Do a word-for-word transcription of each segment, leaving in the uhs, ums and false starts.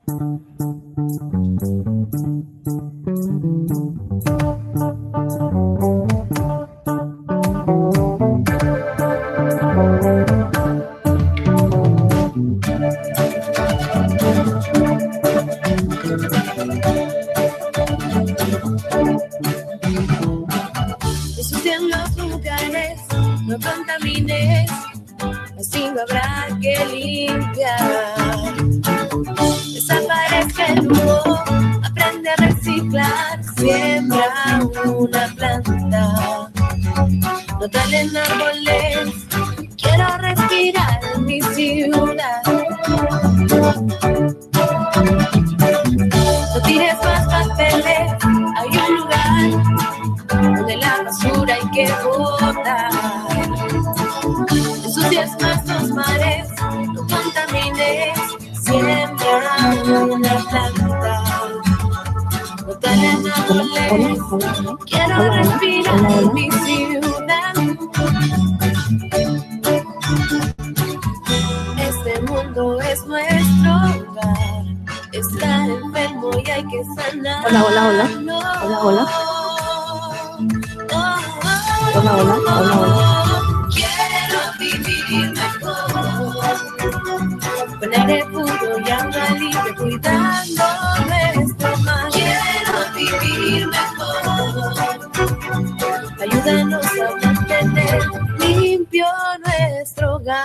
Ensucian los lugares, no contamines, así no habrá que limpiar. Desaparezca el humo, aprende a reciclar, siembra una planta. No talen árboles, quiero respirar mi ciudad. No tires más papeles, hay un lugar donde la basura hay que botar. Ensucias más los mares, no contamines, siembra una planta. No talen árboles, quiero respirar mi ciudad. Este mundo es nuestro hogar, está enfermo y hay que sanar. Hola, hola, hola. Hola, hola. Hola, hola, hola, hola. Quiero vivir mejor, con aire puro y agua libre, cuidando nuestro mar. Quiero vivir mejor, ayúdanos a mantener limpio nuestro hogar.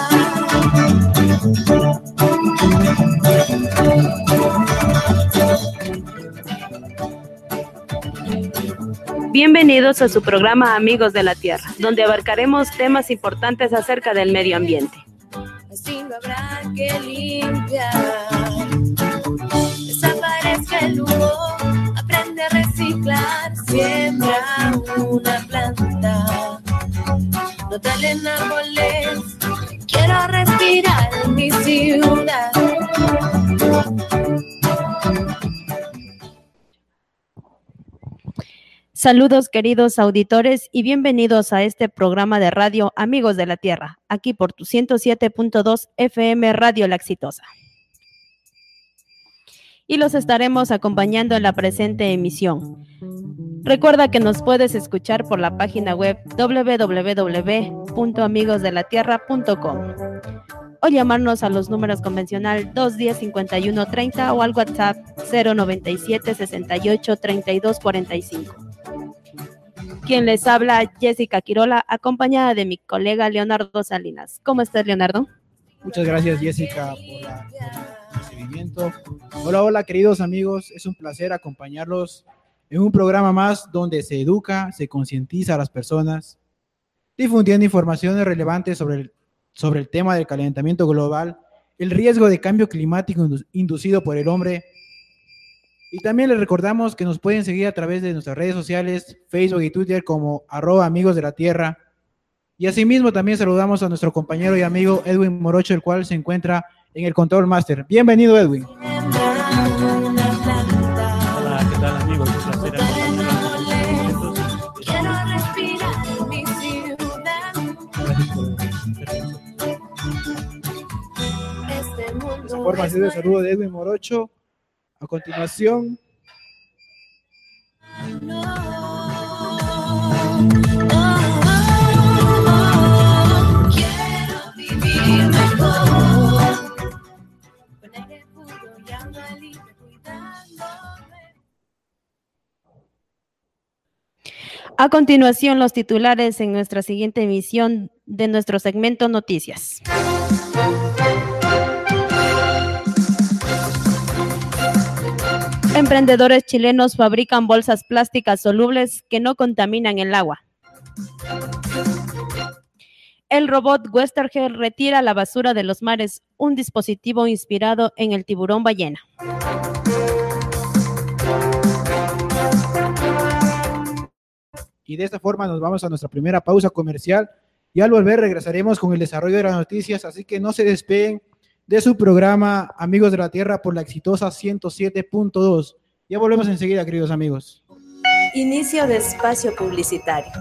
Bienvenidos a su programa Amigos de la Tierra, donde abarcaremos temas importantes acerca del medio ambiente. Así no habrá que limpiar. Desaparezca el humo, aprende a reciclar, siembra una planta. No talen árboles, quiero respirar mi ciudad. Saludos queridos auditores y bienvenidos a este programa de radio Amigos de la Tierra, aquí por tu ciento siete punto dos F M Radio La Exitosa. Y los estaremos acompañando en la presente emisión. Recuerda que nos puedes escuchar por la página web doble u doble u doble u punto amigos de la tierra punto com o llamarnos a los números convencional dos diez, cincuenta y uno, treinta o al WhatsApp cero noventa y siete, sesenta y ocho, treinta y dos, cuarenta y cinco. Quien les habla, Jessica Quirola, acompañada de mi colega Leonardo Salinas. ¿Cómo estás, Leonardo? Muchas gracias, Jessica, por, la, por el recibimiento. Hola, hola, queridos amigos. Es un placer acompañarlos en un programa más donde se educa, se concientiza a las personas, difundiendo informaciones relevantes sobre el, sobre el tema del calentamiento global, el riesgo de cambio climático inducido por el hombre. Y también les recordamos que nos pueden seguir a través de nuestras redes sociales, Facebook y Twitter como arroba Amigos de la Tierra. Y asimismo también saludamos a nuestro compañero y amigo Edwin Morocho, el cual se encuentra en el Control Master. Bienvenido, Edwin. Hola, ¿qué tal, amigos? Un placer acompañarlos. De esa forma ha sido el saludo de Edwin Morocho. A continuación, quiero vivir mejor, con aire puro y agua libre, cuidándome. A continuación, los titulares en nuestra siguiente emisión de nuestro segmento Noticias. Emprendedores chilenos fabrican bolsas plásticas solubles que no contaminan el agua. El robot Westergel retira la basura de los mares, un dispositivo inspirado en el tiburón ballena. Y de esta forma nos vamos a nuestra primera pausa comercial y al volver regresaremos con el desarrollo de las noticias, así que no se despeguen de su programa Amigos de la Tierra por la exitosa ciento siete punto dos. Ya volvemos enseguida, queridos amigos. Inicio de espacio publicitario.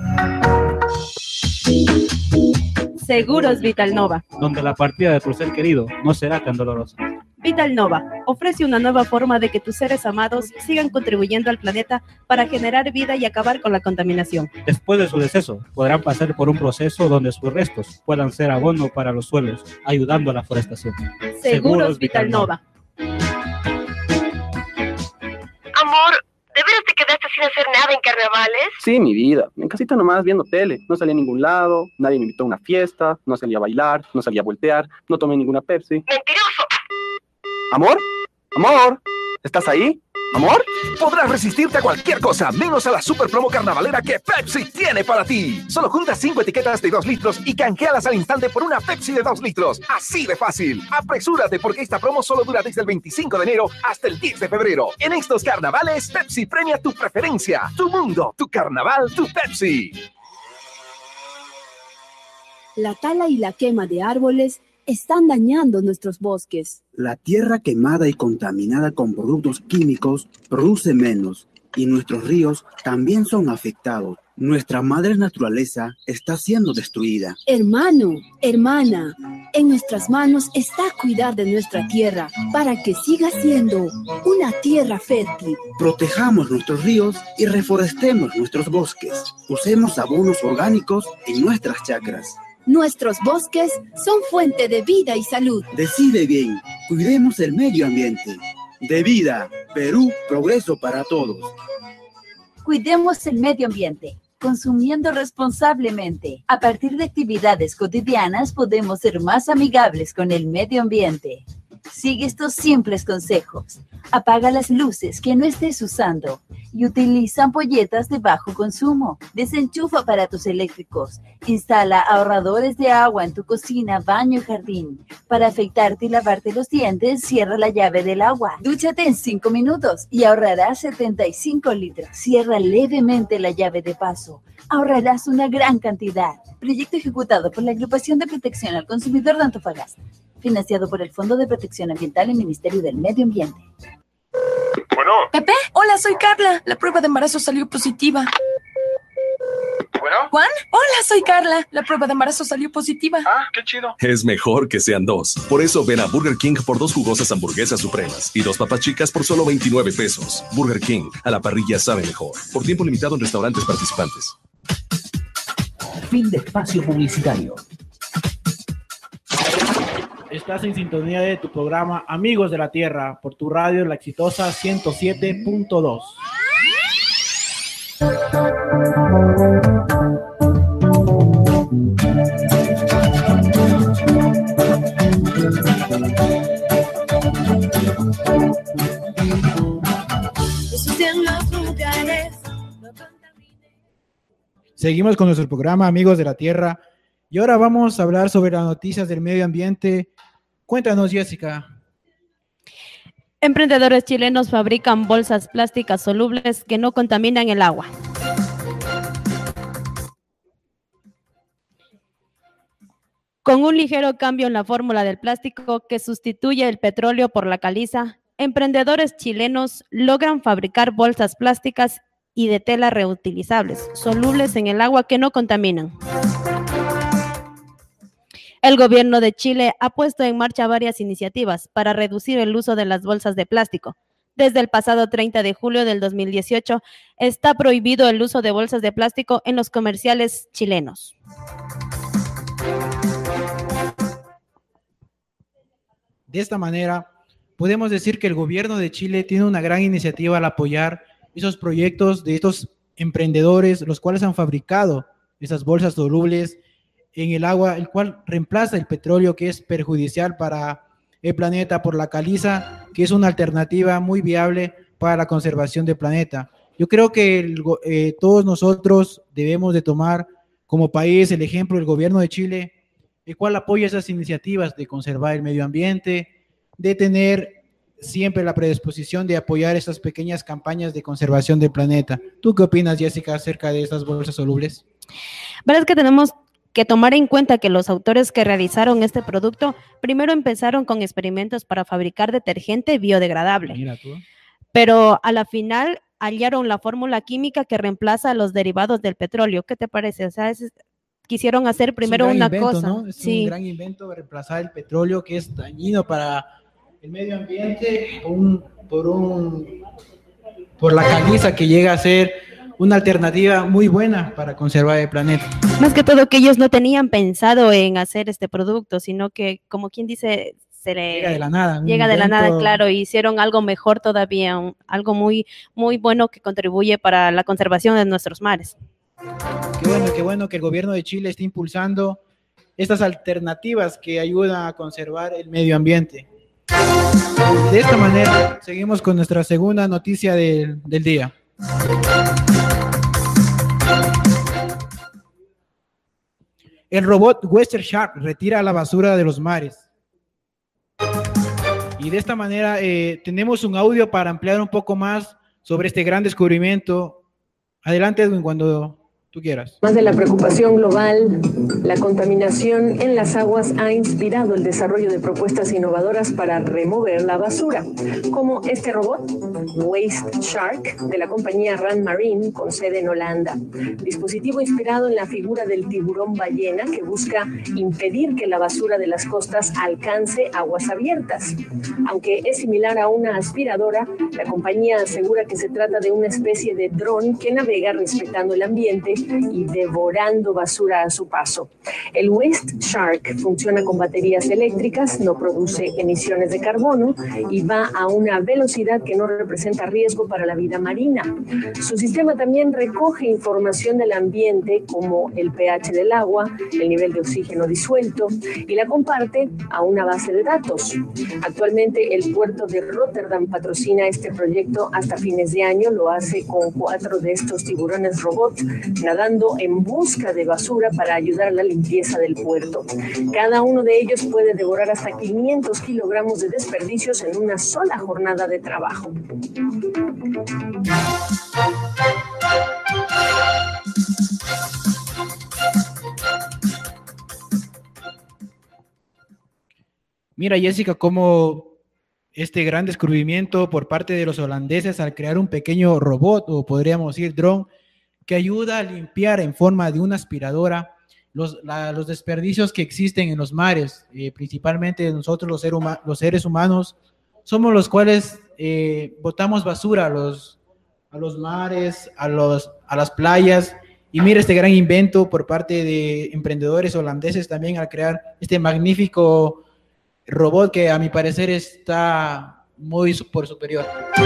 Seguros Vitalnova, donde la partida de tu ser querido no será tan dolorosa. Vital Nova ofrece una nueva forma de que tus seres amados sigan contribuyendo al planeta para generar vida y acabar con la contaminación. Después de su deceso, podrán pasar por un proceso donde sus restos puedan ser abono para los suelos, ayudando a la forestación. Seguros Vital Nova. Amor, ¿de veras te quedaste sin hacer nada en carnavales? Sí, mi vida. En casita nomás viendo tele. No salí a ningún lado, nadie me invitó a una fiesta, no salí a bailar, no salí a voltear, no tomé ninguna Pepsi. ¡Mentiroso! ¿Amor? ¿Amor? ¿Estás ahí? ¿Amor? Podrás resistirte a cualquier cosa, menos a la super promo carnavalera que Pepsi tiene para ti. Solo junta cinco etiquetas de dos litros y canjealas al instante por una Pepsi de dos litros. Así de fácil. Apresúrate porque esta promo solo dura desde el veinticinco de enero hasta el diez de febrero. En estos carnavales, Pepsi premia tu preferencia, tu mundo, tu carnaval, tu Pepsi. La tala y la quema de árboles están dañando nuestros bosques. La tierra quemada y contaminada con productos químicos produce menos y nuestros ríos también son afectados. Nuestra madre naturaleza está siendo destruida. Hermano, hermana, en nuestras manos está cuidar de nuestra tierra para que siga siendo una tierra fértil. Protejamos nuestros ríos y reforestemos nuestros bosques. Usemos abonos orgánicos en nuestras chacras. Nuestros bosques son fuente de vida y salud. Decide bien, cuidemos el medio ambiente. De vida, Perú, progreso para todos. Cuidemos el medio ambiente, consumiendo responsablemente. A partir de actividades cotidianas podemos ser más amigables con el medio ambiente. Sigue estos simples consejos. Apaga las luces que no estés usando y utiliza ampolletas de bajo consumo. Desenchufa aparatos eléctricos. Instala ahorradores de agua en tu cocina, baño y jardín. Para afeitarte y lavarte los dientes, cierra la llave del agua. Dúchate en cinco minutos y ahorrarás setenta y cinco litros. Cierra levemente la llave de paso. Ahorrarás una gran cantidad. Proyecto ejecutado por la Agrupación de Protección al Consumidor de Antofagasta. Financiado por el Fondo de Protección Ambiental y el Ministerio del Medio Ambiente. Bueno. Pepe, hola, soy Carla. La prueba de embarazo salió positiva. Bueno. Juan, hola, soy Carla. La prueba de embarazo salió positiva. Ah, qué chido. Es mejor que sean dos. Por eso ven a Burger King por dos jugosas hamburguesas supremas y dos papas chicas por solo veintinueve pesos. Burger King, a la parrilla sabe mejor. Por tiempo limitado en restaurantes participantes. Fin de espacio publicitario. Estás en sintonía de tu programa Amigos de la Tierra por tu radio La Exitosa ciento siete punto dos. Seguimos con nuestro programa Amigos de la Tierra y ahora vamos a hablar sobre las noticias del medio ambiente. Cuéntanos, Jessica. Emprendedores chilenos fabrican bolsas plásticas solubles que no contaminan el agua. Con un ligero cambio en la fórmula del plástico que sustituye el petróleo por la caliza, emprendedores chilenos logran fabricar bolsas plásticas y de tela reutilizables, solubles en el agua que no contaminan. El gobierno de Chile ha puesto en marcha varias iniciativas para reducir el uso de las bolsas de plástico. Desde el pasado treinta de julio del dos mil dieciocho está prohibido el uso de bolsas de plástico en los comerciales chilenos. De esta manera, podemos decir que el gobierno de Chile tiene una gran iniciativa al apoyar esos proyectos de estos emprendedores, los cuales han fabricado esas bolsas solubles en el agua, el cual reemplaza el petróleo, que es perjudicial para el planeta, por la caliza, que es una alternativa muy viable para la conservación del planeta. Yo creo que el, eh, todos nosotros debemos de tomar como país el ejemplo del gobierno de Chile, el cual apoya esas iniciativas de conservar el medio ambiente, de tener siempre la predisposición de apoyar esas pequeñas campañas de conservación del planeta. ¿Tú qué opinas, Jessica, acerca de estas bolsas solubles? Verdad es que tenemos que tomar en cuenta que los autores que realizaron este producto primero empezaron con experimentos para fabricar detergente biodegradable. Mira tú. Pero a la final hallaron la fórmula química que reemplaza los derivados del petróleo. ¿Qué te parece? O sea, es, quisieron hacer primero un una invento, cosa. ¿no? Es sí. un gran invento de reemplazar el petróleo, que es dañino para el medio ambiente un, por, un, por la caliza que llega a ser una alternativa muy buena para conservar el planeta. Más que todo que ellos no tenían pensado en hacer este producto, sino que, como quien dice, se le llega de la nada. Llega de la nada, claro, y hicieron algo mejor todavía, un, algo muy, muy bueno que contribuye para la conservación de nuestros mares. Qué bueno, qué bueno que el gobierno de Chile esté impulsando estas alternativas que ayudan a conservar el medio ambiente. De esta manera, seguimos con nuestra segunda noticia del, del día. El robot Western Shark retira la basura de los mares. Y de esta manera eh, tenemos un audio para ampliar un poco más sobre este gran descubrimiento. Adelante, Edwin, cuando tú quieras. Más de la preocupación global, la contaminación en las aguas ha inspirado el desarrollo de propuestas innovadoras para remover la basura, como este robot, Waste Shark, de la compañía Rand Marine, con sede en Holanda. Dispositivo inspirado en la figura del tiburón ballena que busca impedir que la basura de las costas alcance aguas abiertas. Aunque es similar a una aspiradora, la compañía asegura que se trata de una especie de dron que navega respetando el ambiente y devorando basura a su paso. El Waste Shark funciona con baterías eléctricas, no produce emisiones de carbono y va a una velocidad que no representa riesgo para la vida marina. Su sistema también recoge información del ambiente como el pH del agua, el nivel de oxígeno disuelto y la comparte a una base de datos. Actualmente el puerto de Rotterdam patrocina este proyecto hasta fines de año, lo hace con cuatro de estos tiburones robot nadando en busca de basura para ayudar a la limpieza del puerto. Cada uno de ellos puede devorar hasta quinientos kilogramos de desperdicios en una sola jornada de trabajo. Mira, Jessica, cómo este gran descubrimiento por parte de los holandeses al crear un pequeño robot, o podríamos decir dron, que ayuda a limpiar en forma de una aspiradora los, la, los desperdicios que existen en los mares, eh, principalmente nosotros los, ser huma- los seres humanos, somos los cuales eh, botamos basura a los, a los mares, a, los, a las playas, y mira este gran invento por parte de emprendedores holandeses también al crear este magnífico robot que a mi parecer está muy por superior.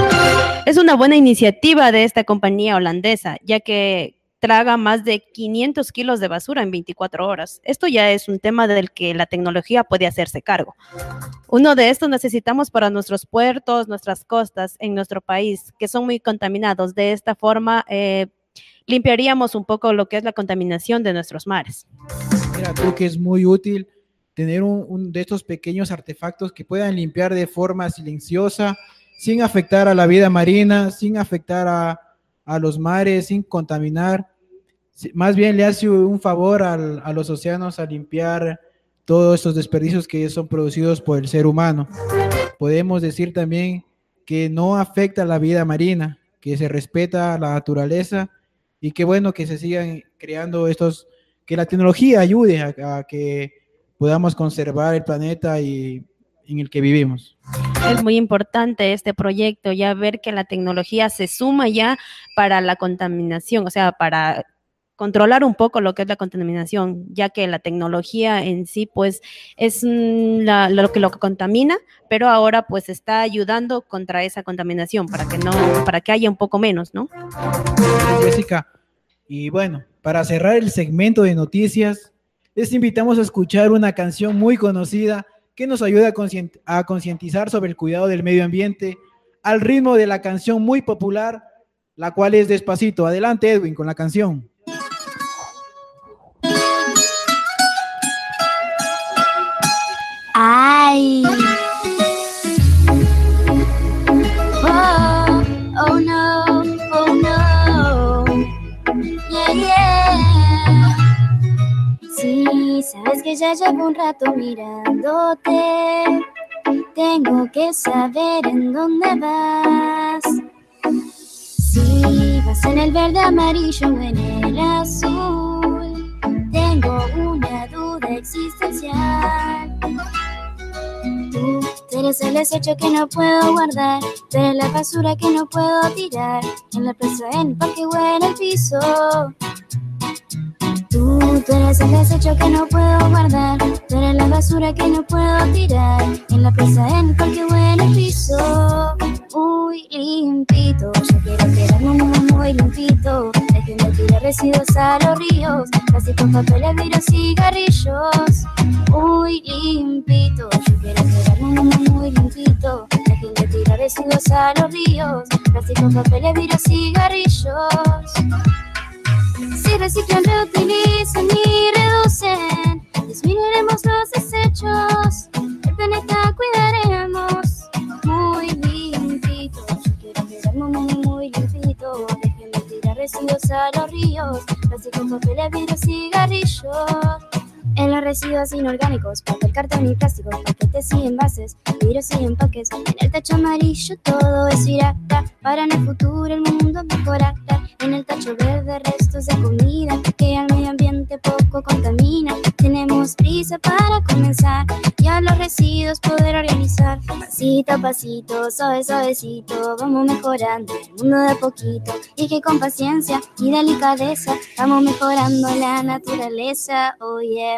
Es una buena iniciativa de esta compañía holandesa, ya que traga más de quinientos kilos de basura en veinticuatro horas. Esto ya es un tema del que la tecnología puede hacerse cargo. Uno de estos necesitamos para nuestros puertos, nuestras costas en nuestro país, que son muy contaminados. De esta forma, eh, limpiaríamos un poco lo que es la contaminación de nuestros mares. Mira, creo que es muy útil tener un, un de estos pequeños artefactos que puedan limpiar de forma silenciosa, sin afectar a la vida marina, sin afectar a, a los mares, sin contaminar. Más bien le hace un favor al, a los océanos a limpiar todos estos desperdicios que son producidos por el ser humano. Podemos decir también que no afecta a la vida marina, que se respeta la naturaleza y qué bueno que se sigan creando estos, que la tecnología ayude a, a que podamos conservar el planeta y en el que vivimos. Es muy importante este proyecto, ya ver que la tecnología se suma ya para la contaminación, o sea, para controlar un poco lo que es la contaminación, ya que la tecnología en sí, pues, es la, lo que lo que contamina, pero ahora, pues, está ayudando contra esa contaminación para que no, para que haya un poco menos, ¿no? Jessica, y bueno, para cerrar el segmento de noticias, les invitamos a escuchar una canción muy conocida que nos ayuda a, conscient- a concientizar sobre el cuidado del medio ambiente al ritmo de la canción muy popular, la cual es Despacito. Adelante, Edwin, con la canción. Ay. Oh, oh no, oh no. Yeah, yeah. Sí, sabes que ya llevo un rato mirándote. Tengo que saber en dónde vas. Si vas en el verde, amarillo o en el azul. Tengo una duda existencial. Tú te eres el desecho que no puedo guardar, tú eres la basura que no puedo tirar, en la plaza, en el parque o en el piso. Tú, tú eres el desecho que no puedo guardar, tú eres la basura que no puedo tirar, en la plaza, en el parque o en el piso. Muy limpito, yo quiero quedarme muy, muy limpito. Dejen de tirar residuos a los ríos, plásticos, papeles, vidrios, cigarrillos. Muy limpito, yo quiero quedarme muy, muy limpito. Dejen de tirar residuos a los ríos, plásticos, papeles, vidrios, cigarrillos. Si reciclan, reutilizan y reducen, disminuiremos los desechos, el planeta cuidaremos. Muy limpito, yo quiero quedarme muy, muy limpito. Dejen de tirar residuos a los ríos, plásticos, papeles, vidrios, cigarrillos. En los residuos inorgánicos, papel, cartón y plástico, paquetes y envases, vidrios y empaques, en el tacho amarillo todo es pirata, para en el futuro el mundo mejorará. En el tacho verde restos de comida que al medio ambiente poco contamina. Tenemos prisa para comenzar y a los residuos poder organizar. Pasito a pasito, suave suavecito, vamos mejorando el mundo de a poquito. Y que con paciencia y delicadeza vamos mejorando la naturaleza. Oh yeah.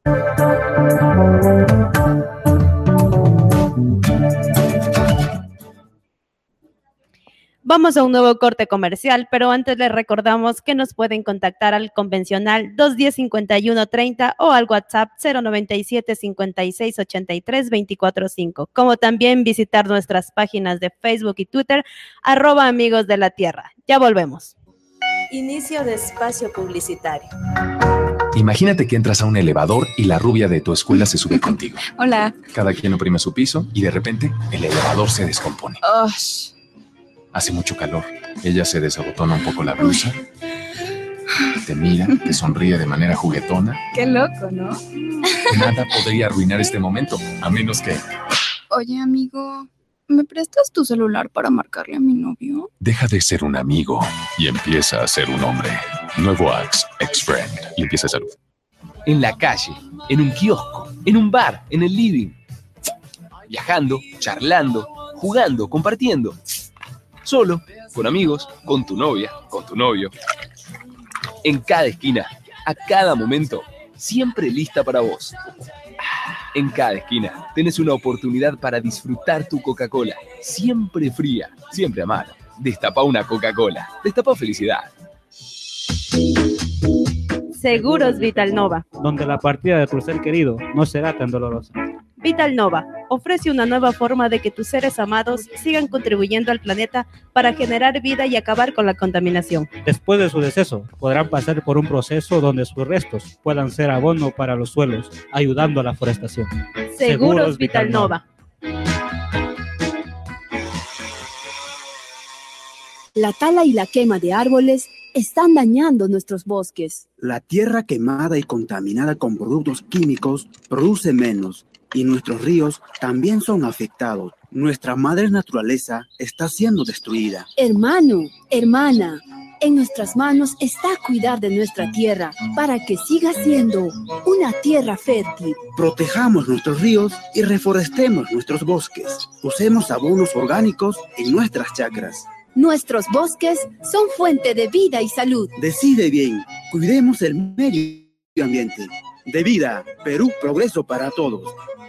Vamos a un nuevo corte comercial, pero antes les recordamos que nos pueden contactar al convencional dos diez, cincuenta y uno treinta o al WhatsApp cero noventa y siete, cincuenta y seis, ochenta y tres, veinticuatro cinco, como también visitar nuestras páginas de Facebook y Twitter, arroba Amigos de la Tierra. Ya volvemos. Inicio de espacio publicitario. Imagínate que entras a un elevador y la rubia de tu escuela se sube contigo. Hola. Cada quien oprime su piso y de repente el elevador se descompone. Oh. Hace mucho calor. Ella se desabotona un poco la blusa. Te mira, te sonríe de manera juguetona. Qué loco, ¿no? Nada podría arruinar este momento, a menos que... Oye, amigo, ¿me prestas tu celular para marcarle a mi novio? Deja de ser un amigo y empieza a ser un hombre. Nuevo Axe, Ex-Friend. Limpieza de salud. En la calle, en un kiosco, en un bar, en el living. Viajando, charlando, jugando, compartiendo. Solo, con amigos, con tu novia, con tu novio. En cada esquina, a cada momento, siempre lista para vos. En cada esquina, tenés una oportunidad para disfrutar tu Coca-Cola. Siempre fría, siempre a mano. Destapá una Coca-Cola. Destapá felicidad. Seguros Vital Nova, donde la partida de tu ser querido no será tan dolorosa. Vital Nova ofrece una nueva forma de que tus seres amados sigan contribuyendo al planeta para generar vida y acabar con la contaminación. Después de su deceso, podrán pasar por un proceso donde sus restos puedan ser abono para los suelos, ayudando a la forestación. Seguros, Seguros Vital, Vital Nova. La tala y la quema de árboles están dañando nuestros bosques. La tierra quemada y contaminada con productos químicos produce menos y nuestros ríos también son afectados. Nuestra madre naturaleza está siendo destruida. Hermano, hermana, en nuestras manos está cuidar de nuestra tierra para que siga siendo una tierra fértil. Protejamos nuestros ríos y reforestemos nuestros bosques. Usemos abonos orgánicos en nuestras chacras. Nuestros bosques son fuente de vida y salud. Decide bien, cuidemos el medio ambiente. De vida, Perú, progreso para todos.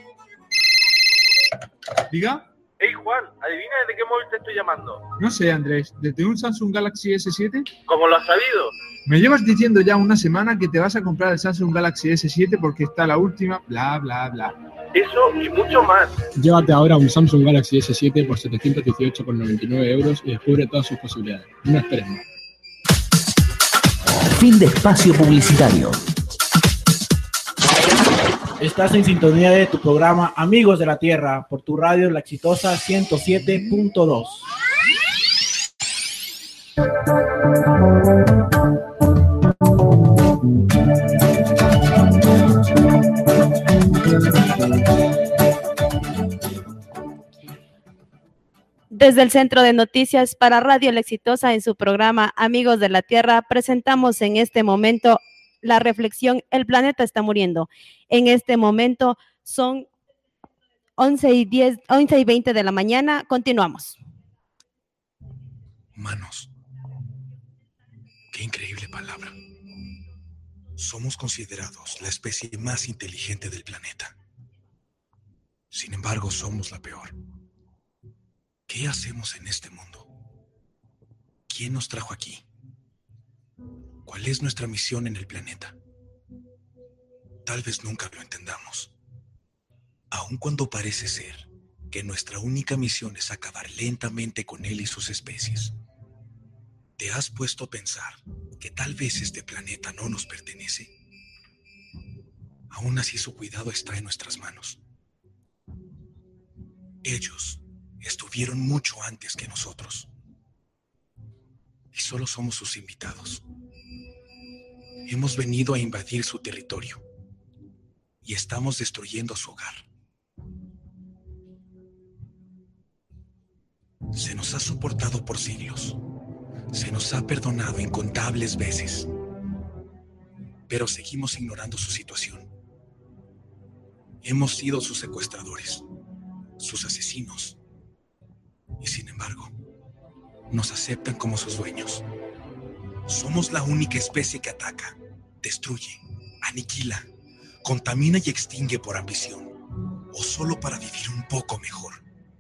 Diga. Hey Juan, adivina desde qué móvil te estoy llamando. No sé, Andrés, ¿desde un Samsung Galaxy ese siete? ¿Cómo lo has sabido? Me llevas diciendo ya una semana que te vas a comprar el Samsung Galaxy ese siete porque está la última, bla, bla, bla. Eso y mucho más. Llévate ahora un Samsung Galaxy ese siete por setecientos dieciocho con noventa y nueve euros y descubre todas sus posibilidades. No esperes más. Fin de espacio publicitario. Estás en sintonía de tu programa Amigos de la Tierra por tu radio La Exitosa ciento siete punto dos. Desde el Centro de Noticias para Radio La Exitosa en su programa Amigos de la Tierra presentamos en este momento la reflexión: el planeta está muriendo. En este momento son once y diez, once y veinte de la mañana. Continuamos. Manos. Qué increíble palabra. Somos considerados la especie más inteligente del planeta. Sin embargo, somos la peor. ¿Qué hacemos en este mundo? ¿Quién nos trajo aquí? ¿Cuál es nuestra misión en el planeta? Tal vez nunca lo entendamos. Aun cuando parece ser que nuestra única misión es acabar lentamente con él y sus especies. ¿Te has puesto a pensar que tal vez este planeta no nos pertenece? Aún así su cuidado está en nuestras manos. Ellos estuvieron mucho antes que nosotros. Y solo somos sus invitados. Hemos venido a invadir su territorio. Y estamos destruyendo su hogar. Se nos ha soportado por siglos. Se nos ha perdonado incontables veces. Pero seguimos ignorando su situación. Hemos sido sus secuestradores, sus asesinos. Y sin embargo, nos aceptan como sus dueños. Somos la única especie que ataca, destruye, aniquila, contamina y extingue por ambición, o solo para vivir un poco mejor.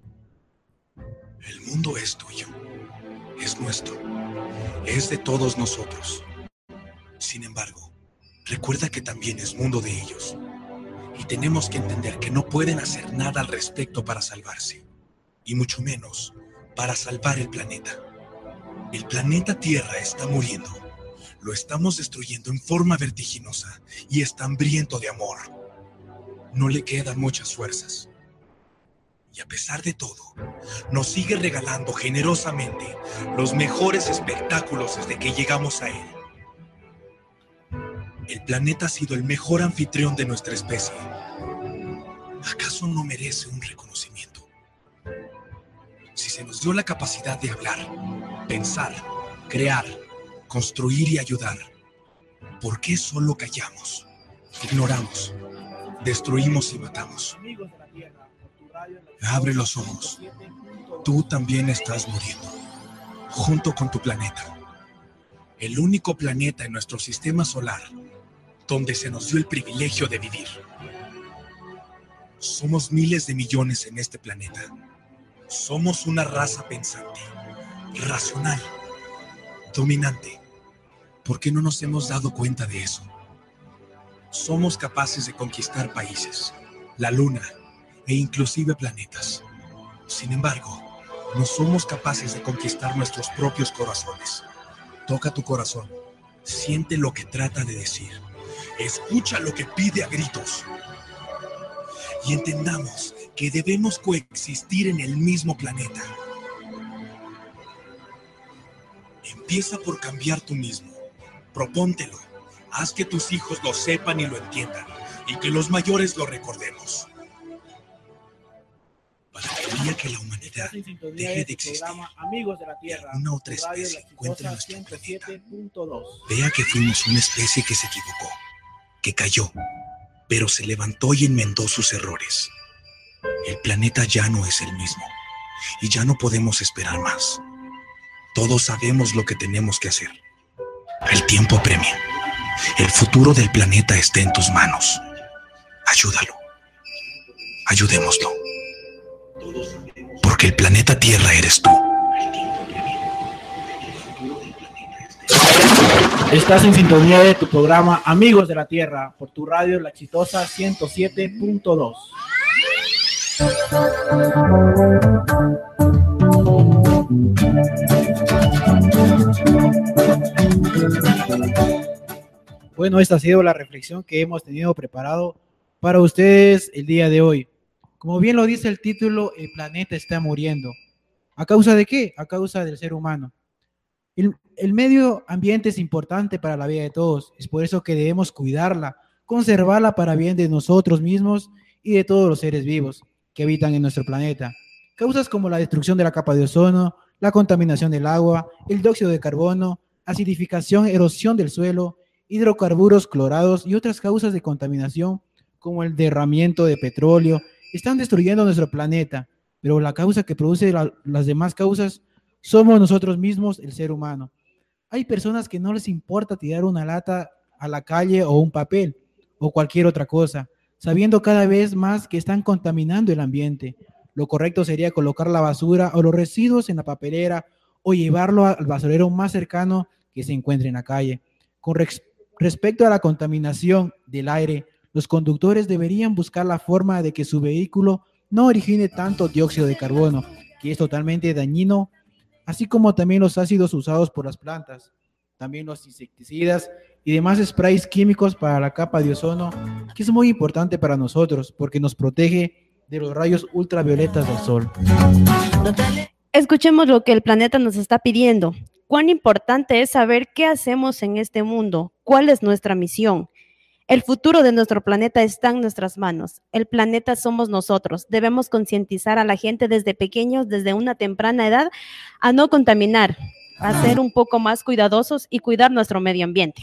El mundo es tuyo, es nuestro, es de todos nosotros. Sin embargo, recuerda que también es mundo de ellos, y tenemos que entender que no pueden hacer nada al respecto para salvarse, y mucho menos para salvar el planeta. El planeta Tierra está muriendo. Lo estamos destruyendo en forma vertiginosa y está hambriento de amor. No le quedan muchas fuerzas. Y a pesar de todo, nos sigue regalando generosamente los mejores espectáculos desde que llegamos a él. El planeta ha sido el mejor anfitrión de nuestra especie. ¿Acaso no merece un reconocimiento? Si se nos dio la capacidad de hablar, pensar, crear, construir y ayudar, ¿por qué solo callamos, ignoramos, destruimos y matamos? Abre los ojos. Tú también estás muriendo, junto con tu planeta. El único planeta en nuestro sistema solar donde se nos dio el privilegio de vivir. Somos miles de millones en este planeta. Somos una raza pensante, racional, dominante. ¿Por qué no nos hemos dado cuenta de eso? Somos capaces de conquistar países, la luna e inclusive planetas. Sin embargo, no somos capaces de conquistar nuestros propios corazones. Toca tu corazón, siente lo que trata de decir, escucha lo que pide a gritos. Y entendamos que debemos coexistir en el mismo planeta. Empieza por cambiar tú mismo. Propóntelo. Haz que tus hijos lo sepan y lo entiendan. Y que los mayores lo recordemos. Para que el día que la humanidad deje de existir, Amigos de la Tierra, una otra especie encuentre nuestro planeta. Vea que fuimos una especie que se equivocó, que cayó, pero se levantó y enmendó sus errores. El planeta ya no es el mismo y ya no podemos esperar más. Todos sabemos lo que tenemos que hacer. El tiempo apremia. El futuro del planeta está en tus manos. Ayúdalo. Ayudémoslo. Porque el planeta Tierra eres tú. Estás en sintonía de tu programa Amigos de la Tierra por tu radio La Exitosa ciento siete punto dos. Bueno, esta ha sido la reflexión que hemos tenido preparado para ustedes el día de hoy. Como bien lo dice el título, el planeta está muriendo. ¿A causa de qué? A causa del ser humano. El, el medio ambiente es importante para la vida de todos. Es por eso que debemos cuidarla, conservarla para bien de nosotros mismos y de todos los seres vivos que habitan en nuestro planeta. Causas como la destrucción de la capa de ozono, la contaminación del agua, el dióxido de carbono, acidificación, erosión del suelo, hidrocarburos clorados y otras causas de contaminación como el derramamiento de petróleo, están destruyendo nuestro planeta, pero la causa que produce la, las demás causas somos nosotros mismos, el ser humano. Hay personas que no les importa tirar una lata a la calle o un papel o cualquier otra cosa, sabiendo cada vez más que están contaminando el ambiente. Lo correcto sería colocar la basura o los residuos en la papelera o llevarlo al basurero más cercano que se encuentre en la calle. Con res- respecto a la contaminación del aire, los conductores deberían buscar la forma de que su vehículo no origine tanto dióxido de carbono, que es totalmente dañino, así como también los ácidos usados por las plantas, también los insecticidas y demás sprays químicos para la capa de ozono, que es muy importante para nosotros porque nos protege de los rayos ultravioletas del sol. Escuchemos lo que el planeta nos está pidiendo. Cuán importante es saber qué hacemos en este mundo, cuál es nuestra misión. El futuro de nuestro planeta está en nuestras manos. El planeta somos nosotros. Debemos concientizar a la gente desde pequeños, desde una temprana edad, a no contaminar, a ser un poco más cuidadosos y cuidar nuestro medio ambiente.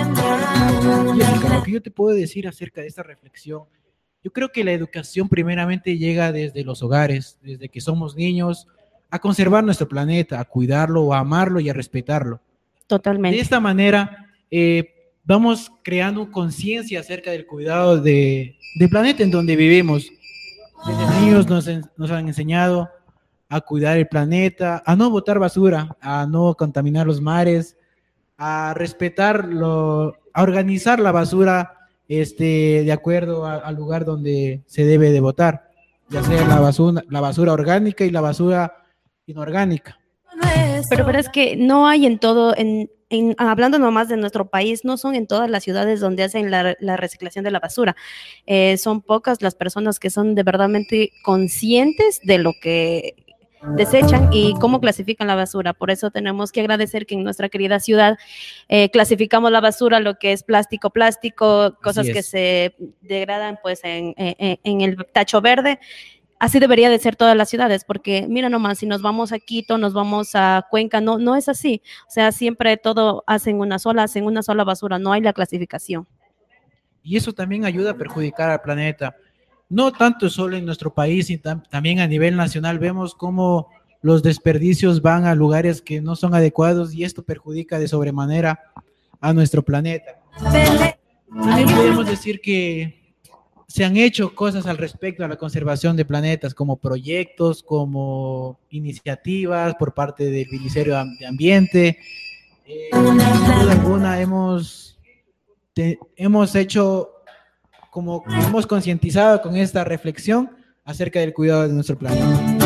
Jessica, lo que yo te puedo decir acerca de esta reflexión, yo creo que la educación primeramente llega desde los hogares, desde que somos niños, a conservar nuestro planeta, a cuidarlo, a amarlo y a respetarlo. Totalmente. De esta manera, eh, vamos creando conciencia acerca del cuidado de, del planeta en donde vivimos. Desde niños nos, nos han enseñado a cuidar el planeta, a no botar basura, a no contaminar los mares, a respetar, lo, a organizar la basura este, de acuerdo a, al lugar donde se debe de botar, ya sea la basura, la basura orgánica y la basura inorgánica. Pero, pero es que no hay en todo, en, en, hablando nomás de nuestro país, no son en todas las ciudades donde hacen la, la reciclación de la basura. Eh, son pocas las personas que son de verdadmente conscientes de lo que desechan y cómo clasifican la basura. Por eso tenemos que agradecer que en nuestra querida ciudad eh, clasificamos la basura, lo que es plástico, plástico, cosas que se degradan pues en, en, en el tacho verde. Así debería de ser todas las ciudades, porque mira nomás, si nos vamos a Quito, nos vamos a Cuenca, no, no es así. O sea, siempre todo hacen una sola, hacen una sola basura, no hay la clasificación. Y eso también ayuda a perjudicar al planeta. No tanto solo en nuestro país, sino tam- también a nivel nacional vemos cómo los desperdicios van a lugares que no son adecuados y esto perjudica de sobremanera a nuestro planeta. También podemos decir que se han hecho cosas al respecto a la conservación de planetas, como proyectos, como iniciativas por parte del Ministerio de Ambiente. Eh, sin duda alguna hemos, te, hemos hecho, como hemos concientizado con esta reflexión acerca del cuidado de nuestro planeta.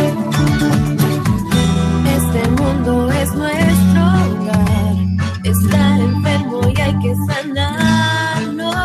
Este mundo es nuestro hogar, estar enfermo y hay que sanarnos.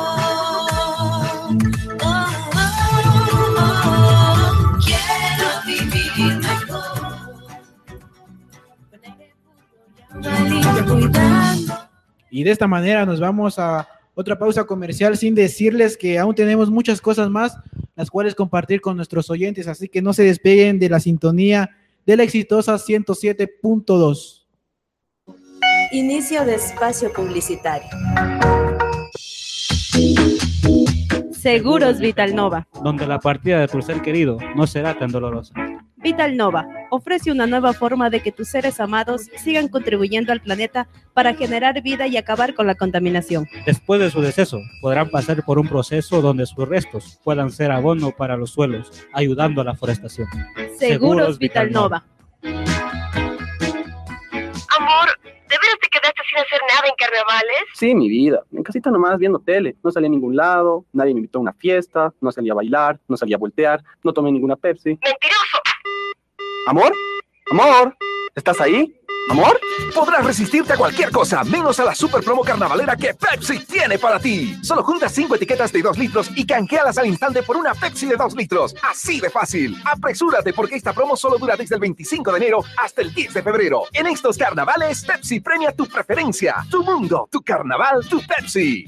Y de esta manera nos vamos a otra pausa comercial sin decirles que aún tenemos muchas cosas más las cuales compartir con nuestros oyentes, así que no se despeguen de la sintonía de la exitosa ciento siete punto dos. Inicio de espacio publicitario. Seguros Vital Nova. Donde la partida de tu ser querido no será tan dolorosa. Vital Nova ofrece una nueva forma de que tus seres amados sigan contribuyendo al planeta para generar vida y acabar con la contaminación. Después de su deceso, podrán pasar por un proceso donde sus restos puedan ser abono para los suelos, ayudando a la forestación. Seguros, Seguros Vital, Vital Nova. Amor, ¿de veras te quedaste sin hacer nada en carnavales? Sí, mi vida, en casita nomás viendo tele, no salí a ningún lado, nadie me invitó a una fiesta, no salí a bailar, no salí a voltear, no tomé ninguna Pepsi. ¡Mentiroso! ¿Amor? ¿Amor? ¿Estás ahí? ¿Amor? Podrás resistirte a cualquier cosa, menos a la super promo carnavalera que Pepsi tiene para ti. Solo junta cinco etiquetas de dos litros y canjealas al instante por una Pepsi de dos litros. Así de fácil. Apresúrate porque esta promo solo dura desde el veinticinco de enero hasta el diez de febrero. En estos carnavales, Pepsi premia tu preferencia, tu mundo, tu carnaval, tu Pepsi.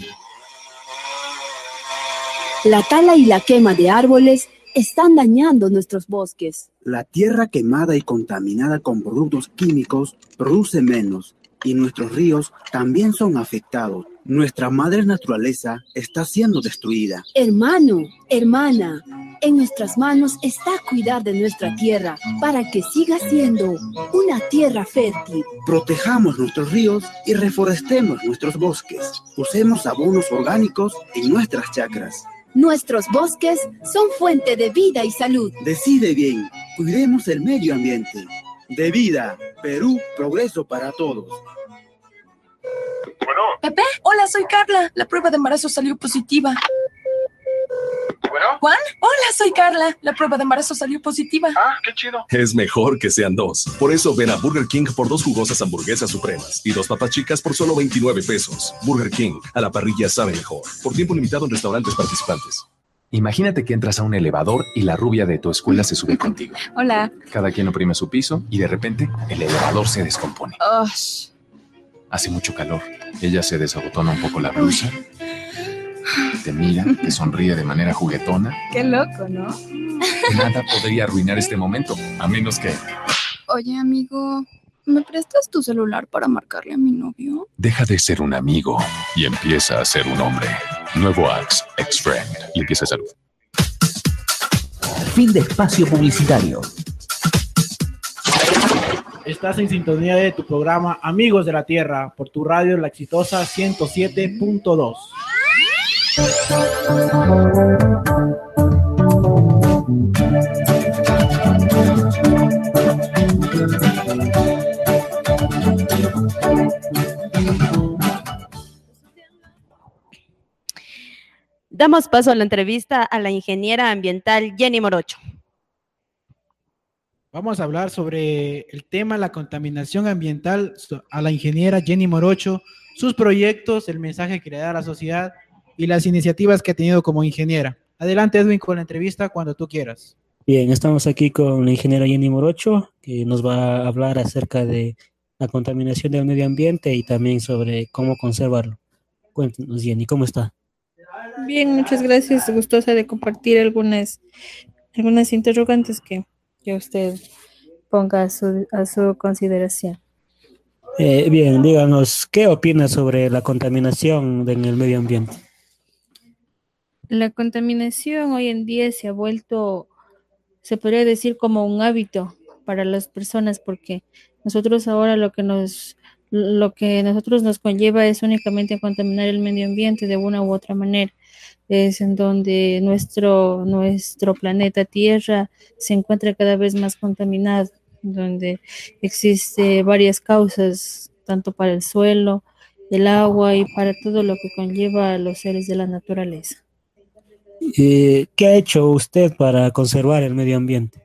La tala y la quema de árboles están dañando nuestros bosques. La tierra quemada y contaminada con productos químicos produce menos y nuestros ríos también son afectados. Nuestra madre naturaleza está siendo destruida. Hermano, hermana, en nuestras manos está cuidar de nuestra tierra para que siga siendo una tierra fértil. Protejamos nuestros ríos y reforestemos nuestros bosques. Usemos abonos orgánicos en nuestras chacras. Nuestros bosques son fuente de vida y salud. Decide bien, cuidemos el medio ambiente. De vida, Perú, progreso para todos. Bueno. Pepe, hola, soy Carla. La prueba de embarazo salió positiva. Bueno. Juan, hola, soy Carla. La prueba de embarazo salió positiva. Ah, qué chido. Es mejor que sean dos. Por eso ven a Burger King por dos jugosas hamburguesas supremas y dos papas chicas por solo veintinueve pesos. Burger King, a la parrilla sabe mejor. Por tiempo limitado en restaurantes participantes. Imagínate que entras a un elevador y la rubia de tu escuela se sube contigo. Hola. Cada quien oprime su piso y de repente el elevador se descompone. Oh. Hace mucho calor. Ella se desabotona un poco la blusa. Te mira, te sonríe de manera juguetona. Qué loco, ¿no? Nada podría arruinar este momento, a menos que... Oye, amigo, ¿me prestas tu celular para marcarle a mi novio? Deja de ser un amigo y empieza a ser un hombre. Nuevo Axe, Ex-Friend. Limpieza de salud. Fin de espacio publicitario. Estás en sintonía de tu programa Amigos de la Tierra por tu radio La Exitosa ciento siete punto dos. Damos paso a la entrevista a la ingeniera ambiental Jenny Morocho. Vamos a hablar sobre el tema la contaminación ambiental a la ingeniera Jenny Morocho, sus proyectos, el mensaje que le da a la sociedad y las iniciativas que ha tenido como ingeniera. Adelante, Edwin, con la entrevista cuando tú quieras. Bien, estamos aquí con la ingeniera Jenny Morocho, que nos va a hablar acerca de la contaminación del medio ambiente y también sobre cómo conservarlo. Cuéntanos, Jenny, ¿cómo está? Bien, muchas gracias. Gustosa de compartir algunas, algunas interrogantes que, que usted ponga a su, a su consideración. Eh, bien, díganos, ¿qué opina sobre la contaminación en el medio ambiente? La contaminación hoy en día se ha vuelto, se podría decir, como un hábito para las personas, porque nosotros ahora lo que nos, lo que nosotros nos conlleva es únicamente a contaminar el medio ambiente de una u otra manera. Es en donde nuestro, nuestro planeta Tierra se encuentra cada vez más contaminado, donde existe varias causas, tanto para el suelo, el agua y para todo lo que conlleva a los seres de la naturaleza. Eh, ¿Qué ha hecho usted para conservar el medio ambiente?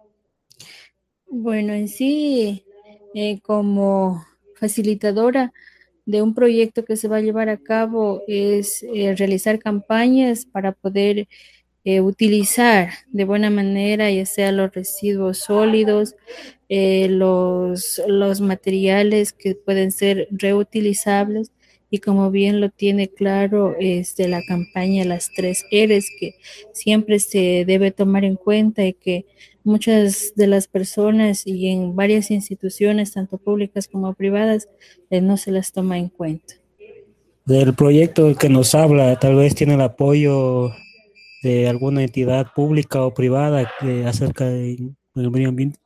Bueno, en sí, eh, como facilitadora de un proyecto que se va a llevar a cabo es eh, realizar campañas para poder eh, utilizar de buena manera, ya sea los residuos sólidos, eh, los, los materiales que pueden ser reutilizables, y como bien lo tiene claro es de la campaña Las Tres Eres, que siempre se debe tomar en cuenta y que muchas de las personas y en varias instituciones, tanto públicas como privadas, eh, no se las toma en cuenta. Del proyecto que nos habla, tal vez tiene el apoyo de alguna entidad pública o privada que acerca del medio ambiente.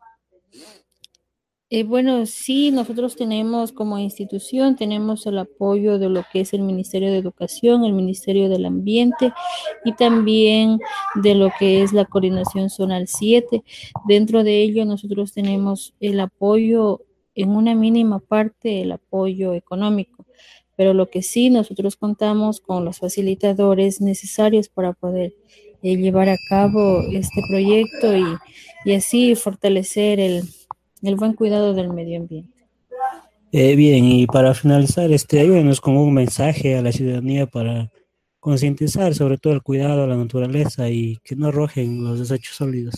Eh, bueno, sí, nosotros tenemos como institución, tenemos el apoyo de lo que es el Ministerio de Educación, el Ministerio del Ambiente y también de lo que es la Coordinación Zonal siete. Dentro de ello nosotros tenemos el apoyo, en una mínima parte, el apoyo económico, pero lo que sí, nosotros contamos con los facilitadores necesarios para poder eh, llevar a cabo este proyecto y, y así fortalecer el el buen cuidado del medio ambiente. Eh, bien, y para finalizar, este, ayúdenos con un mensaje a la ciudadanía para concientizar sobre todo el cuidado a la naturaleza y que no arrojen los desechos sólidos.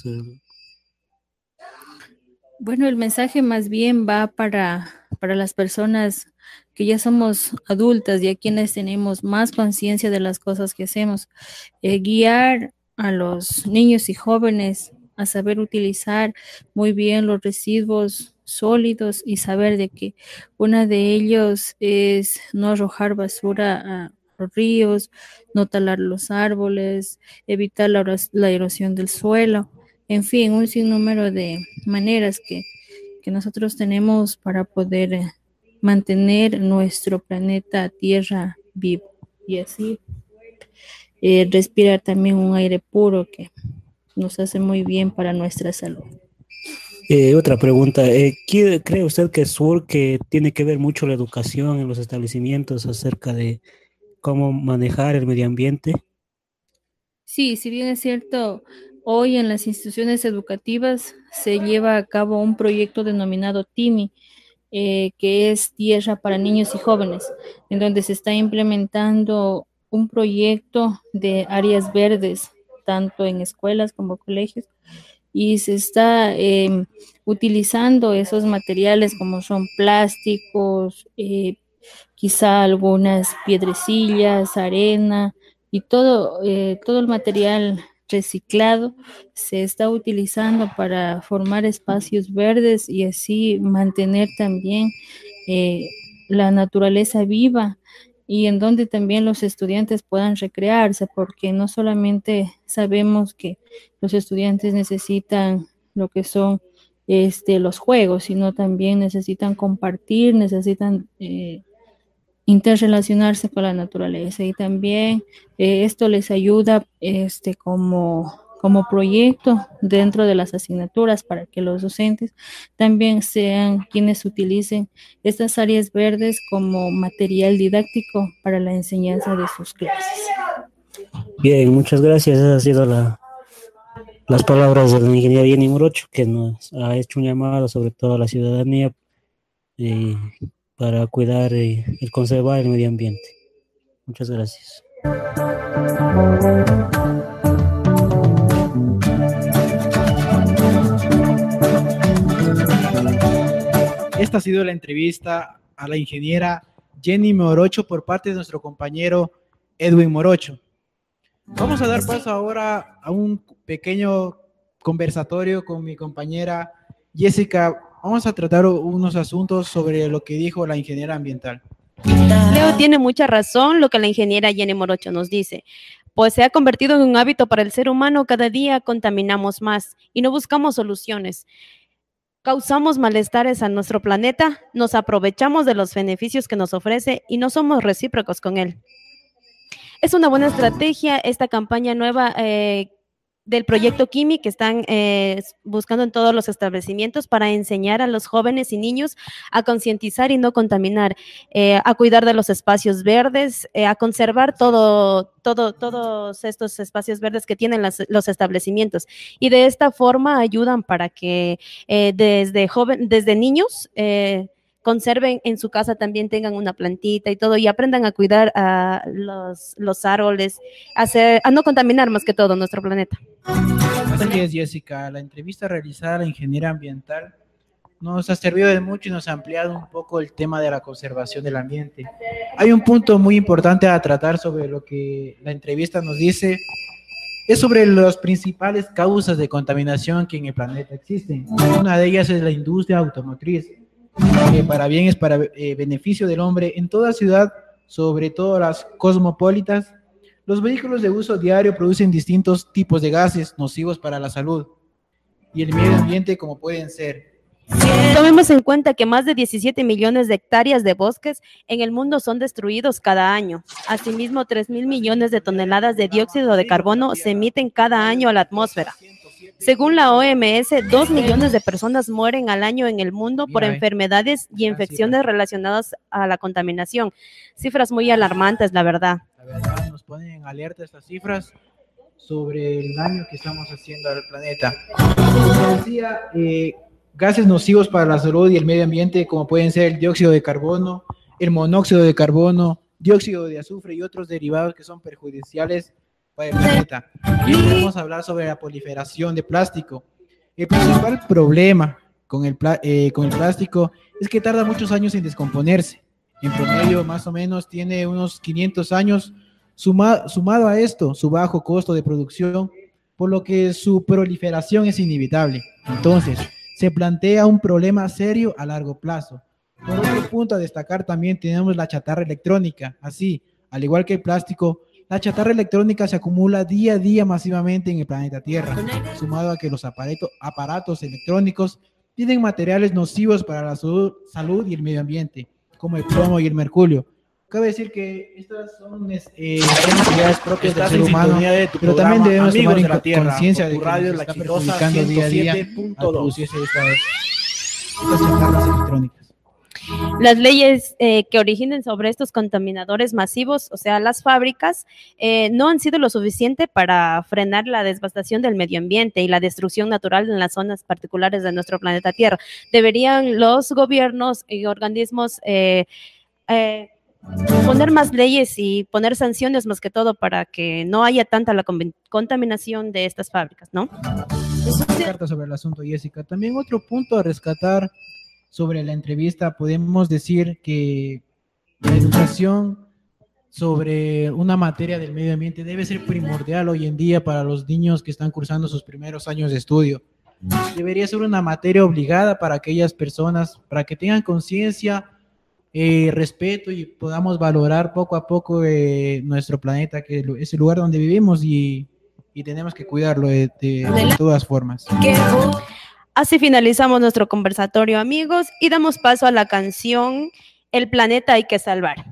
Bueno, el mensaje más bien va para, para las personas que ya somos adultas y a quienes tenemos más conciencia de las cosas que hacemos. Eh, guiar a los niños y jóvenes a saber utilizar muy bien los residuos sólidos y saber de que una de ellos es no arrojar basura a los ríos, no talar los árboles, evitar la, eros- la erosión del suelo, en fin, un sinnúmero de maneras que, que nosotros tenemos para poder eh, mantener nuestro planeta Tierra vivo y así eh, respirar también un aire puro que nos hace muy bien para nuestra salud. Eh, otra pregunta, eh, ¿qué- ¿cree usted que sur que tiene que ver mucho la educación en los establecimientos acerca de cómo manejar el medio ambiente? Sí, si bien es cierto, hoy en las instituciones educativas se lleva a cabo un proyecto denominado TIMI, eh, que es Tierra para Niños y Jóvenes, en donde se está implementando un proyecto de áreas verdes, tanto en escuelas como colegios, y se está eh, utilizando esos materiales como son plásticos, eh, quizá algunas piedrecillas, arena y todo, eh, todo el material reciclado se está utilizando para formar espacios verdes y así mantener también eh, la naturaleza viva y en donde también los estudiantes puedan recrearse, porque no solamente sabemos que los estudiantes necesitan lo que son este, los juegos, sino también necesitan compartir, necesitan eh, interrelacionarse con la naturaleza y también eh, esto les ayuda este, como, como proyecto dentro de las asignaturas para que los docentes también sean quienes utilicen estas áreas verdes como material didáctico para la enseñanza de sus clases. Bien, muchas gracias. Esas han sido la, las palabras de la ingeniera Jenny Morocho, que nos ha hecho un llamado sobre todo a la ciudadanía eh, para cuidar eh, y conservar el medio ambiente. Muchas gracias. Esta ha sido la entrevista a la ingeniera Jenny Morocho por parte de nuestro compañero Edwin Morocho. Vamos a dar paso ahora a un pequeño conversatorio con mi compañera Jessica. Vamos a tratar unos asuntos sobre lo que dijo la ingeniera ambiental. Leo tiene mucha razón lo que la ingeniera Jenny Morocho nos dice, pues se ha convertido en un hábito para el ser humano. Cada día contaminamos más y no buscamos soluciones. Causamos malestares a nuestro planeta, nos aprovechamos de los beneficios que nos ofrece y no somos recíprocos con él. Es una buena estrategia esta campaña nueva eh, del proyecto Kimi que están eh, buscando en todos los establecimientos para enseñar a los jóvenes y niños a concientizar y no contaminar, eh, a cuidar de los espacios verdes, eh, a conservar todo, todo, todos estos espacios verdes que tienen las, los establecimientos. Y de esta forma ayudan para que eh, desde, joven, desde niños eh, conserven en su casa, también tengan una plantita y todo, y aprendan a cuidar a los, los árboles, a, hacer, a no contaminar más que todo nuestro planeta. Así es, Jessica. La entrevista realizada a la ingeniera ambiental nos ha servido de mucho y nos ha ampliado un poco el tema de la conservación del ambiente. Hay un punto muy importante a tratar sobre lo que la entrevista nos dice, es sobre las principales causas de contaminación que en el planeta existen. Una de ellas es la industria automotriz, que para bien es para eh, beneficio del hombre en toda ciudad, sobre todo las cosmopolitas. Los vehículos de uso diario producen distintos tipos de gases nocivos para la salud y el medio ambiente, como pueden ser. Tomemos en cuenta que más de diecisiete millones de hectáreas de bosques en el mundo son destruidos cada año. Asimismo, tres mil millones de toneladas de dióxido de carbono se emiten cada año a la atmósfera. Según la O M S, dos millones de personas mueren al año en el mundo por enfermedades y infecciones relacionadas a la contaminación. Cifras muy alarmantes, la verdad. La verdad, nos ponen en alerta estas cifras sobre el daño que estamos haciendo al planeta. Como decía, eh, gases nocivos para la salud y el medio ambiente, como pueden ser el dióxido de carbono, el monóxido de carbono, dióxido de azufre y otros derivados que son perjudiciales para el planeta. Y podemos hablar sobre la proliferación de plástico. El principal problema con el, eh, con el plástico es que tarda muchos años en descomponerse. En promedio, más o menos, tiene unos quinientos años. Suma, sumado a esto, su bajo costo de producción, por lo que su proliferación es inevitable. Entonces, se plantea un problema serio a largo plazo. Por otro punto a destacar también tenemos la chatarra electrónica. Así, al igual que el plástico, la chatarra electrónica se acumula día a día masivamente en el planeta Tierra, sumado a que los aparatos, aparatos electrónicos tienen materiales nocivos para la salud, salud y el medio ambiente, como el plomo y el mercurio. Cabe decir que estas son eh, necesidades propias del ser humano, de pero también debemos tomar en de conciencia de que radio, nos está perjudicando día a día al producirse estas, estas chatarras electrónicas. Las leyes eh, que originen sobre estos contaminadores masivos, o sea, las fábricas, eh, no han sido lo suficiente para frenar la devastación del medio ambiente y la destrucción natural en las zonas particulares de nuestro planeta Tierra. Deberían los gobiernos y organismos eh, eh, poner más leyes y poner sanciones más que todo para que no haya tanta la contaminación de estas fábricas, ¿no? Carta sobre el asunto, Jessica. También otro punto a rescatar sobre la entrevista, podemos decir que la educación sobre una materia del medio ambiente debe ser primordial hoy en día para los niños que están cursando sus primeros años de estudio. Debería ser una materia obligada para aquellas personas, para que tengan conciencia, eh, respeto y podamos valorar poco a poco eh, nuestro planeta, que es el lugar donde vivimos y, y tenemos que cuidarlo de, de, de todas formas. Así finalizamos nuestro conversatorio, amigos, y damos paso a la canción El planeta hay que salvar.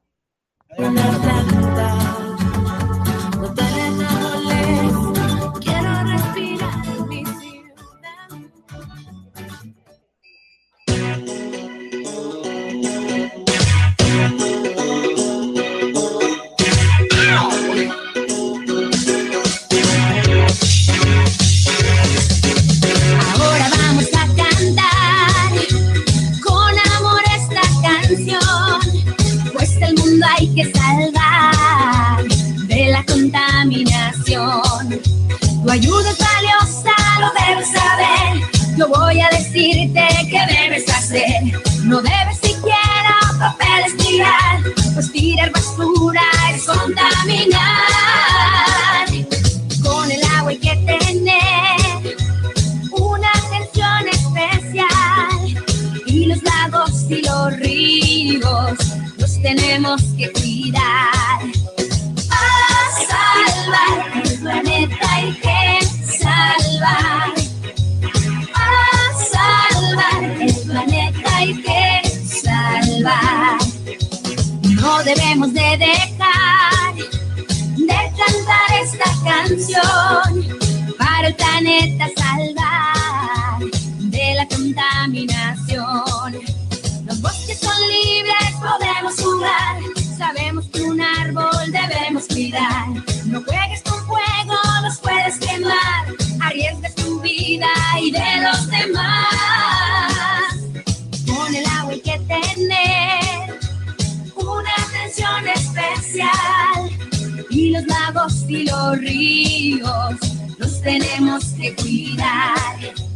Hay que salvar de la contaminación. Tu ayuda es valiosa, lo debes saber. Yo voy a decirte qué debes hacer. No debes siquiera papeles tirar, pues tirar basura es contaminar. Con el agua hay que tener una atención especial, y los lagos y los ríos los tenemos que cuidar. A salvar el planeta hay que salvar. A salvar el planeta hay que salvar. No debemos de dejar de cantar esta canción para el planeta salvar de la contaminación. Los bosques son libres, podemos jugar. Sabemos que un árbol debemos cuidar. No juegues con fuego, los puedes quemar. Arriesgas tu vida y de los demás. Con el agua hay que tener una atención especial, y los lagos y los ríos los tenemos que cuidar.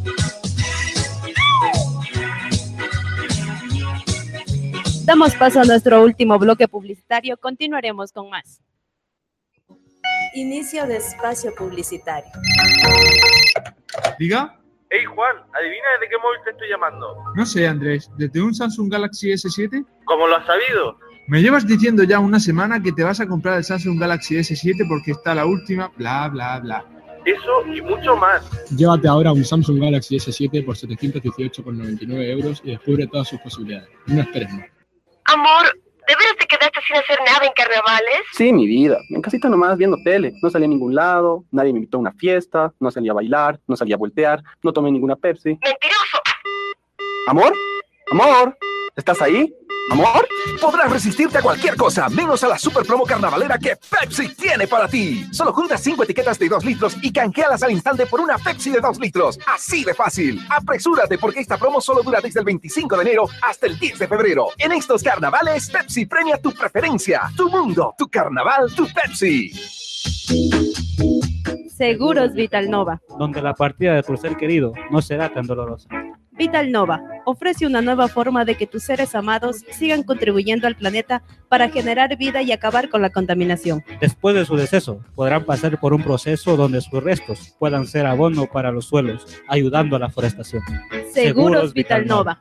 Damos paso a nuestro último bloque publicitario. Continuaremos con más. Inicio de espacio publicitario. ¿Diga? Hey Juan, adivina desde qué móvil te estoy llamando. No sé, Andrés, ¿desde un Samsung Galaxy ese siete? ¿Cómo lo has sabido? Me llevas diciendo ya una semana que te vas a comprar el Samsung Galaxy ese siete porque está la última, bla, bla, bla. Eso y mucho más. Llévate ahora un Samsung Galaxy ese siete por setecientos dieciocho con noventa y nueve euros y descubre todas sus posibilidades. No esperes más. Amor, ¿de veras te quedaste sin hacer nada en carnavales? Sí, mi vida. En casita nomás viendo tele. No salí a ningún lado, nadie me invitó a una fiesta, no salí a bailar, no salí a voltear, no tomé ninguna Pepsi. ¡Mentiroso! ¿Amor? ¿Amor? ¿Estás ahí? ¿Amor? Podrás resistirte a cualquier cosa, menos a la super promo carnavalera que Pepsi tiene para ti. Solo junta cinco etiquetas de dos litros y canjealas al instante por una Pepsi de dos litros. Así de fácil. Apresúrate porque esta promo solo dura desde el veinticinco de enero hasta el diez de febrero. En estos carnavales, Pepsi premia tu preferencia, tu mundo, tu carnaval, tu Pepsi. Seguros Vital Nova, donde la partida de tu ser querido no será tan dolorosa. Vital Nova, ofrece una nueva forma de que tus seres amados sigan contribuyendo al planeta para generar vida y acabar con la contaminación. Después de su deceso, podrán pasar por un proceso donde sus restos puedan ser abono para los suelos, ayudando a la forestación. Seguros Vitalnova.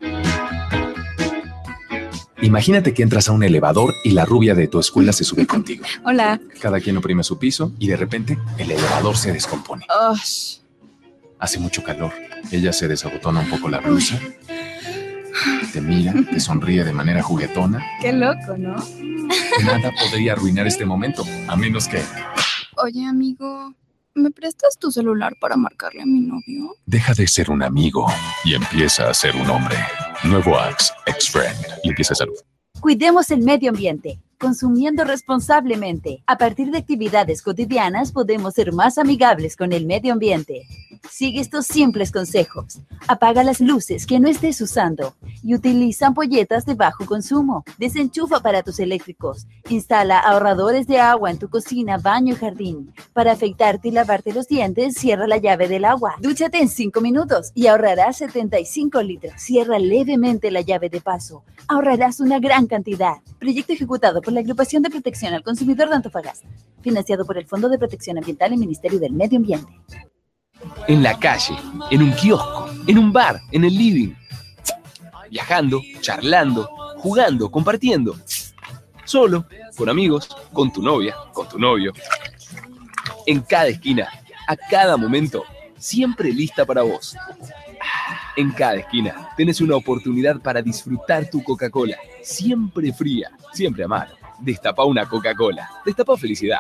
Imagínate que entras a un elevador y la rubia de tu escuela se sube contigo. Hola. Cada quien oprime su piso y de repente el elevador se descompone. Oh. Hace mucho calor. Ella se desabotona un poco la blusa. Te mira, te sonríe de manera juguetona. Qué loco, ¿no? Nada podría arruinar este momento, a menos que... Oye, amigo, ¿me prestas tu celular para marcarle a mi novio? Deja de ser un amigo y empieza a ser un hombre. Nuevo Axe, Ex-Friend. Limpieza de salud. Cuidemos el medio ambiente, consumiendo responsablemente. A partir de actividades cotidianas podemos ser más amigables con el medio ambiente. Sigue estos simples consejos. Apaga las luces que no estés usando y utiliza ampolletas de bajo consumo. Desenchufa aparatos eléctricos. Instala ahorradores de agua en tu cocina, baño y jardín. Para afeitarte y lavarte los dientes, cierra la llave del agua. Dúchate en cinco minutos y ahorrarás setenta y cinco litros. Cierra levemente la llave de paso. Ahorrarás una gran cantidad. Proyecto ejecutado por la Agrupación de Protección al Consumidor de Antofagasta. Financiado por el Fondo de Protección Ambiental y Ministerio del Medio Ambiente. En la calle, en un kiosco, en un bar, en el living. Viajando, charlando, jugando, compartiendo. Solo, con amigos, con tu novia, con tu novio. En cada esquina, a cada momento, siempre lista para vos. En cada esquina tenés una oportunidad para disfrutar tu Coca-Cola. Siempre fría, siempre a mano. Destapá una Coca-Cola. Destapá felicidad.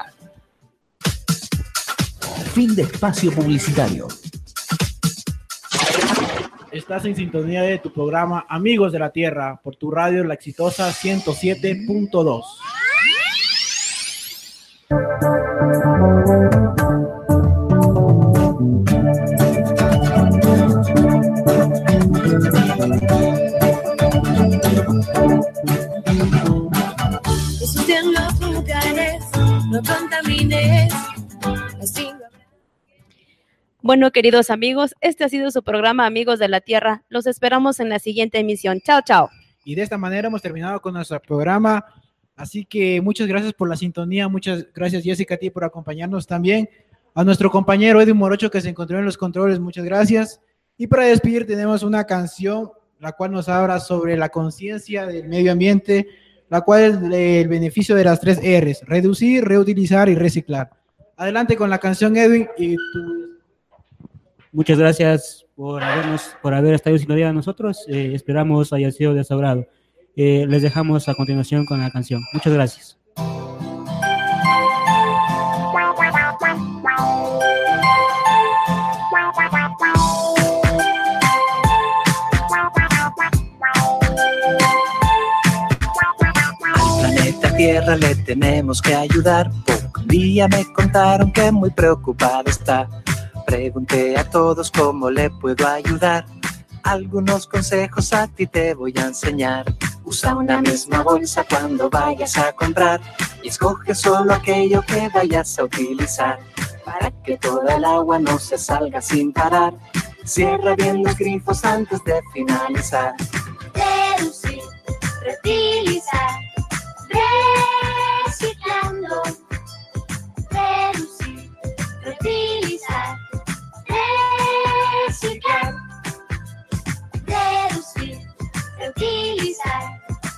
Fin de espacio publicitario. Estás en sintonía de tu programa Amigos de la Tierra por tu radio La Exitosa ciento siete punto dos. Existen los lugares, no contamines. Bueno, queridos amigos, este ha sido su programa Amigos de la Tierra. Los esperamos en la siguiente emisión. Chao, chao. Y de esta manera hemos terminado con nuestro programa. Así que muchas gracias por la sintonía. Muchas gracias, Jessica, a ti por acompañarnos también. A nuestro compañero Edwin Morocho, que se encontró en los controles. Muchas gracias. Y para despedir tenemos una canción, la cual nos habla sobre la conciencia del medio ambiente, la cual es el beneficio de las tres R's: reducir, reutilizar y reciclar. Adelante con la canción, Edwin. Y tú... Muchas gracias por habernos, por haber estado en sintonía de nosotros. Eh, esperamos haya sido de su agrado. Eh, les dejamos a continuación con la canción. Muchas gracias. Al planeta Tierra le tenemos que ayudar, porque un día me contaron que muy preocupado está. Pregunté a todos cómo le puedo ayudar. Algunos consejos a ti te voy a enseñar. Usa una misma bolsa cuando vayas a comprar y escoge solo aquello que vayas a utilizar, para que toda el agua no se salga sin parar. Cierra bien los grifos antes de finalizar. Reducir, reutilizar, reciclando. Reducir, reutilizar, reciclar. Reducir, reutilizar,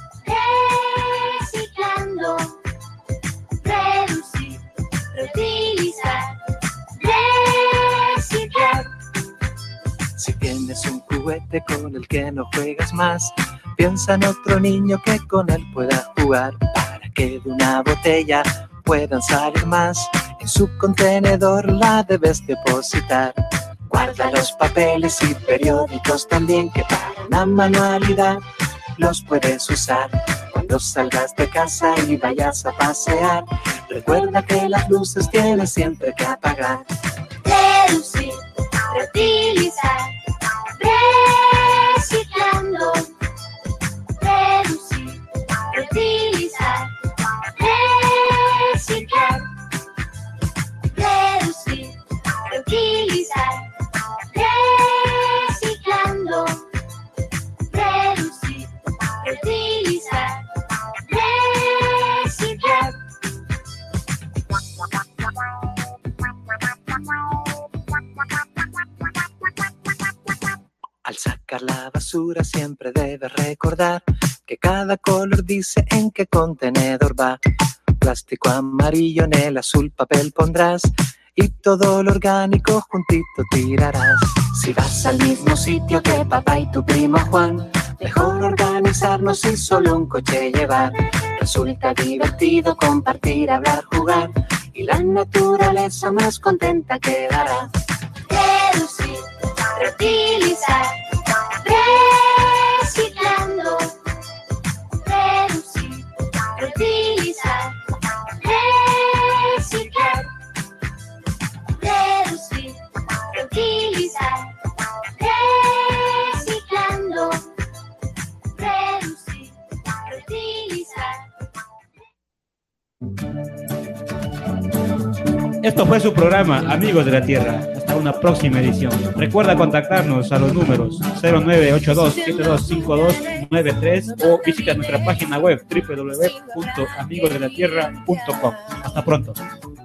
reciclando. Reducir, reutilizar, reciclar. Si tienes un juguete con el que no juegas más, piensa en otro niño que con él pueda jugar, para que de una botella puedan salir más. En su contenedor la debes depositar. Guarda los papeles y periódicos también, que para una manualidad los puedes usar. Cuando salgas de casa y vayas a pasear, recuerda que las luces tienes siempre que apagar. Reducir, reutilizar, reciclando. Reducir, reutilizar, reciclar. Reducir, reutilizar, reciclando. la basura siempre debes recordar que cada color dice en qué contenedor va. Plástico amarillo, en el azul papel pondrás y todo lo orgánico juntito tirarás. Si vas al mismo sitio que papá y tu primo Juan, mejor organizarnos y solo un coche llevar. Resulta divertido compartir, hablar, jugar y la naturaleza más contenta quedará. Reducir, reutilizar, reciclando. Reducir, reutilizar, reciclar. Reducir, reutilizar, reciclando. Reducir, reutilizar. Esto fue su programa, Amigos de la Tierra. Hasta una próxima edición. Recuerda contactarnos a los números cero nueve ocho dos siete dos cinco dos nueve tres o visita nuestra página web doble u doble u doble u punto amigos de la tierra punto com. Hasta pronto.